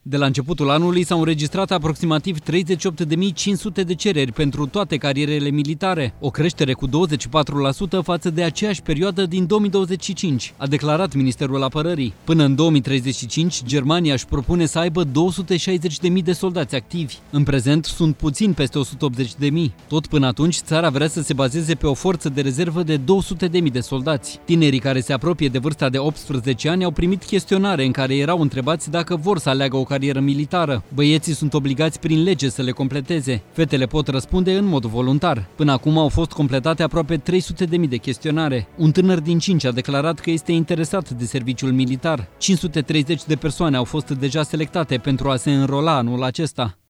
De la începutul anului s-au înregistrat aproximativ 38.500 de cereri pentru toate carierele militare, o creștere cu 24% față de aceeași perioadă din 2025, a declarat Ministerul Apărării. Până în 2035, Germania își propune să aibă 260.000 de soldați activi. În prezent sunt puțin peste 180.000. Tot până atunci, țara vrea să se bazeze pe o forță de rezervă de 200.000 de soldați. Tinerii care se apropie de vârsta de 18 ani au primit chestionare în care erau întrebați dacă vor să aleagă o carieră militară. Băieții sunt obligați prin lege să le completeze. Fetele pot răspunde în mod voluntar. Până acum au fost completate aproape 300.000 de chestionare. Un tânăr din 5 a declarat că este interesat de serviciul militar. 530 de persoane au fost deja selectate pentru a se înrola anul acesta.